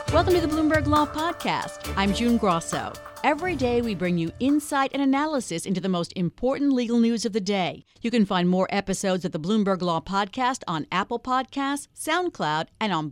Welcome to the Bloomberg Law Podcast. I'm June Grosso. Every day we bring you insight and analysis into the most important legal news of the day. You can find more episodes of the Bloomberg Law Podcast on Apple Podcasts, SoundCloud, and on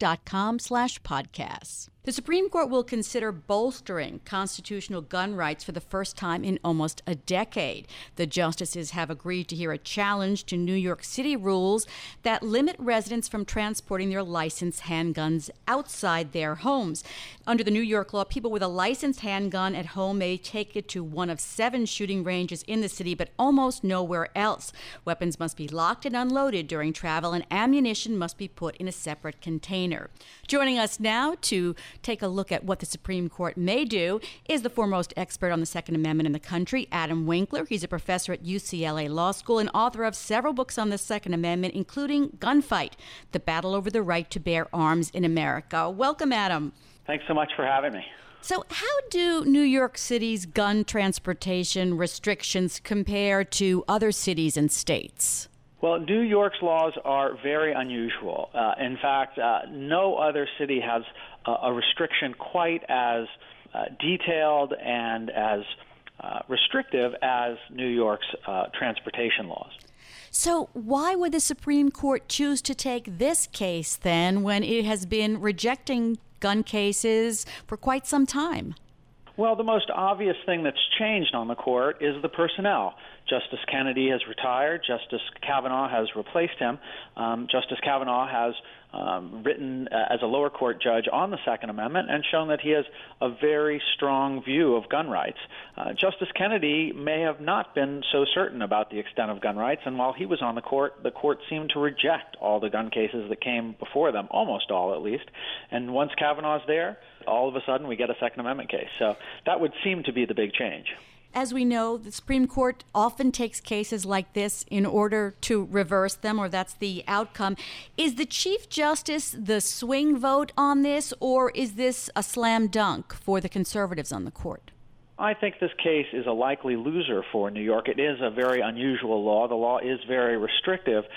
Bloomberg.com/podcasts. The Supreme Court will consider bolstering constitutional gun rights for the first time in almost a decade. The justices have agreed to hear a challenge to New York City rules that limit residents from transporting their licensed handguns outside their homes. Under the New York law, people with a licensed handgun at home may take it to one of 7 shooting ranges in the city, but almost nowhere else. Weapons must be locked and unloaded during travel, and ammunition must be put in a separate container. Joining us now to take a look at what the Supreme Court may do is the foremost expert on the Second Amendment in the country, Adam Winkler. He's a professor at UCLA Law School and author of several books on the Second Amendment, including Gunfight, The Battle Over the Right to Bear Arms in America. Welcome, Adam. Thanks so much for having me. So how do New York City's gun transportation restrictions compare to other cities and states? Well, New York's laws are very unusual. In fact, no other city has a restriction quite as detailed and as restrictive as New York's transportation laws. So why would the Supreme Court choose to take this case then when it has been rejecting gun cases for quite some time? Well, the most obvious thing that's changed on the court is the personnel. Justice Kennedy has retired. Justice Kavanaugh has replaced him. Justice Kavanaugh has written as a lower court judge on the Second Amendment and shown that he has a very strong view of gun rights. Justice Kennedy may have not been so certain about the extent of gun rights, and while he was on the court seemed to reject all the gun cases that came before them, almost all at least. And once Kavanaugh's there, all of a sudden we get a Second Amendment case. So that would seem to be the big change. As we know, the Supreme Court often takes cases like this in order to reverse them, or that's the outcome. Is the Chief Justice the swing vote on this, or is this a slam dunk for the conservatives on the court? I think this case is a likely loser for New York. It is a very unusual law. The law is very restrictive,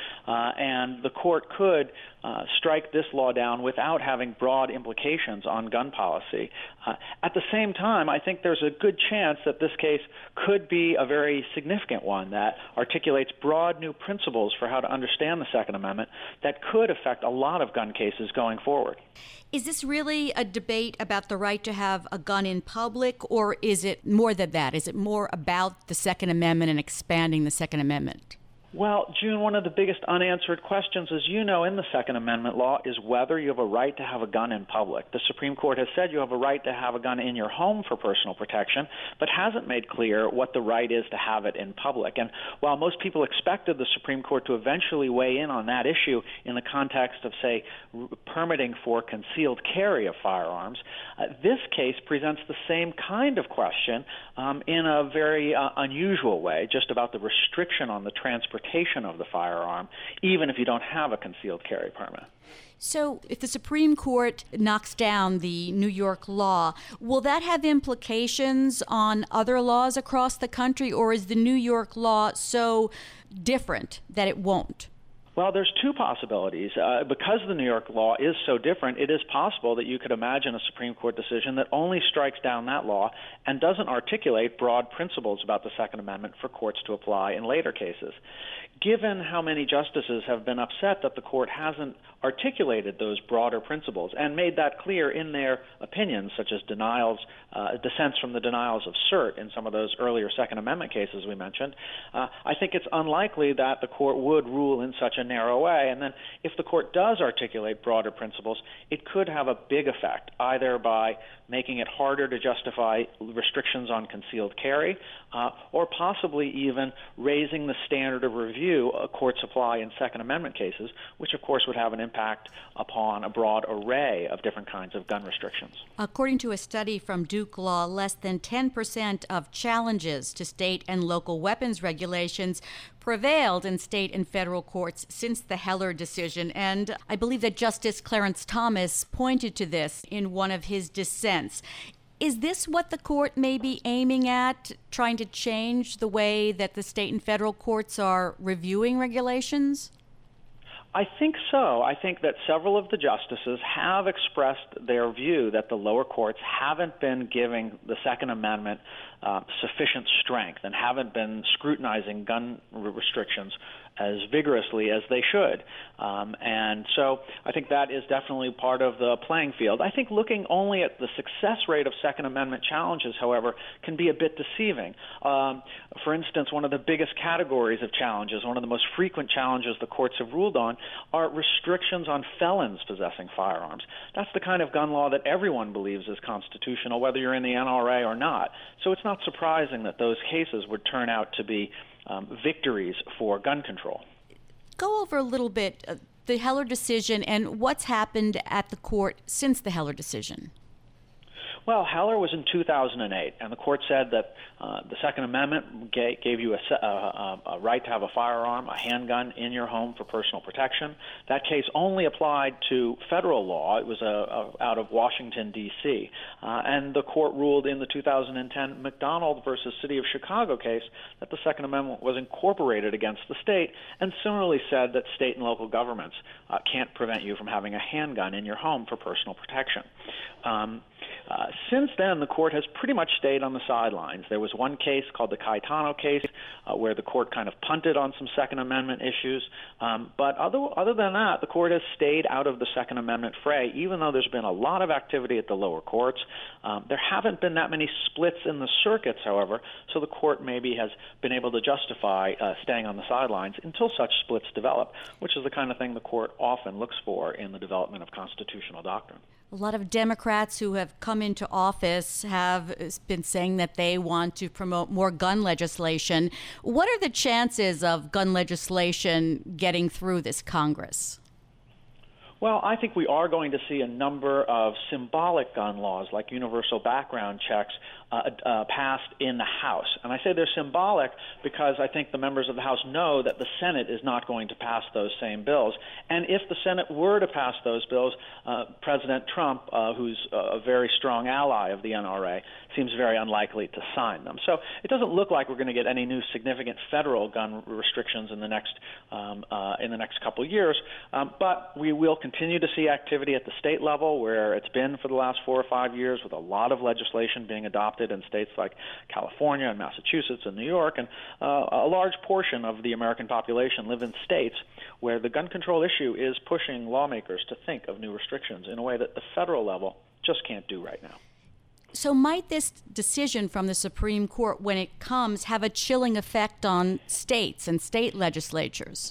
and the court could strike this law down without having broad implications on gun policy. At the same time, I think there's a good chance that this case could be a very significant one that articulates broad new principles for how to understand the Second Amendment that could affect a lot of gun cases going forward. Is this really a debate about the right to have a gun in public, or is it more than that? Is it more about the Second Amendment and expanding the Second Amendment? Well, June, one of the biggest unanswered questions, as you know, in the Second Amendment law is whether you have a right to have a gun in public. The Supreme Court has said you have a right to have a gun in your home for personal protection, but hasn't made clear what the right is to have it in public. And while most people expected the Supreme Court to eventually weigh in on that issue in the context of, say, permitting for concealed carry of firearms, this case presents the same kind of question in a very unusual way, just about the restriction on the transportation of the firearm, even if you don't have a concealed carry permit. So if the Supreme Court knocks down the New York law, will that have implications on other laws across the country, or is the New York law so different that it won't? Well, there's two possibilities. Because the New York law is so different, it is possible that you could imagine a Supreme Court decision that only strikes down that law and doesn't articulate broad principles about the Second Amendment for courts to apply in later cases. Given how many justices have been upset that the court hasn't articulated those broader principles and made that clear in their opinions, such as dissents from the denials of cert in some of those earlier Second Amendment cases we mentioned, I think it's unlikely that the court would rule in such a narrow way. And then if the court does articulate broader principles, it could have a big effect, either by making it harder to justify restrictions on concealed carry, or possibly even raising the standard of review courts apply in Second Amendment cases, which of course would have an impact upon a broad array of different kinds of gun restrictions. According to a study from Duke Law, less than 10% of challenges to state and local weapons regulations prevailed in state and federal courts since the Heller decision. And I believe that Justice Clarence Thomas pointed to this in one of his dissents. Is this what the court may be aiming at, trying to change the way that the state and federal courts are reviewing regulations? I think so. I think that several of the justices have expressed their view that the lower courts haven't been giving the Second Amendment sufficient strength and haven't been scrutinizing gun restrictions as vigorously as they should. And so I think that is definitely part of the playing field. I think looking only at the success rate of Second Amendment challenges, however, can be a bit deceiving. For instance, one of the biggest categories of challenges, one of the most frequent challenges the courts have ruled on, are restrictions on felons possessing firearms. That's the kind of gun law that everyone believes is constitutional, whether you're in the NRA or not. So it's not surprising that those cases would turn out to be victories for gun control. Go over a little bit the Heller decision and what's happened at the court since the Heller decision. Well, Heller was in 2008, and the court said that the Second Amendment gave you a right to have a firearm, a handgun, in your home for personal protection. That case only applied to federal law. It was out of Washington, D.C. And the court ruled in the 2010 McDonald versus City of Chicago case that the Second Amendment was incorporated against the state, and similarly said that state and local governments can't prevent you from having a handgun in your home for personal protection. Since then, the court has pretty much stayed on the sidelines. There was one case called the Caetano case where the court kind of punted on some Second Amendment issues. But other than that, the court has stayed out of the Second Amendment fray, even though there's been a lot of activity at the lower courts. There haven't been that many splits in the circuits, however, so the court maybe has been able to justify staying on the sidelines until such splits develop, which is the kind of thing the court often looks for in the development of constitutional doctrine. A lot of Democrats who have come into office have been saying that they want to promote more gun legislation. What are the chances of gun legislation getting through this Congress? Well, I think we are going to see a number of symbolic gun laws, like universal background checks, passed in the House. And I say they're symbolic because I think the members of the House know that the Senate is not going to pass those same bills. And if the Senate were to pass those bills, President Trump, who's a very strong ally of the NRA, seems very unlikely to sign them. So it doesn't look like we're going to get any new significant federal gun restrictions in the next couple of years. But we will continue to see activity at the state level, where it's been for the last 4 or 5 years, with a lot of legislation being adopted in states like California and Massachusetts and New York. And a large portion of the American population live in states where the gun control issue is pushing lawmakers to think of new restrictions in a way that the federal level just can't do right now. So might this decision from the Supreme Court, when it comes, have a chilling effect on states and state legislatures?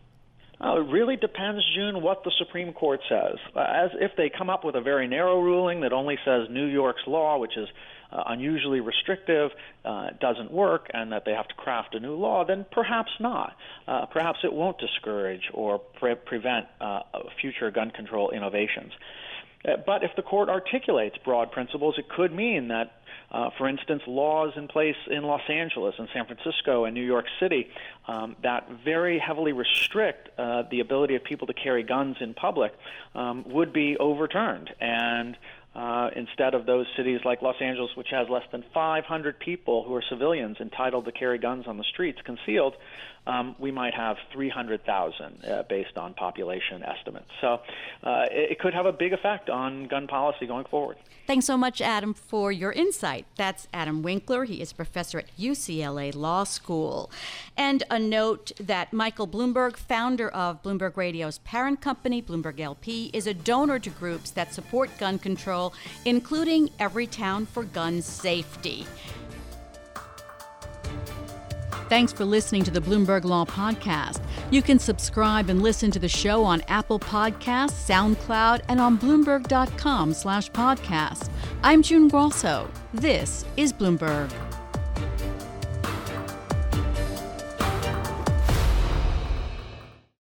It really depends, June, what the Supreme Court says. As if they come up with a very narrow ruling that only says New York's law, which is unusually restrictive, doesn't work, and that they have to craft a new law, then perhaps not. Perhaps it won't discourage or prevent future gun control innovations. But if the court articulates broad principles, it could mean that, for instance, laws in place in Los Angeles and San Francisco and New York City that very heavily restrict the ability of people to carry guns in public would be overturned. And instead of those cities like Los Angeles, which has less than 500 people who are civilians entitled to carry guns on the streets concealed, we might have 300,000 based on population estimates. So it could have a big effect on gun policy going forward. Thanks so much, Adam, for your insight. That's Adam Winkler. He is professor at UCLA Law School. And a note that Michael Bloomberg, founder of Bloomberg Radio's parent company, Bloomberg LP, is a donor to groups that support gun control, including Everytown for Gun Safety. Thanks for listening to the Bloomberg Law Podcast. You can subscribe and listen to the show on Apple Podcasts, SoundCloud, and on Bloomberg.com/podcast. I'm June Grosso. This is Bloomberg.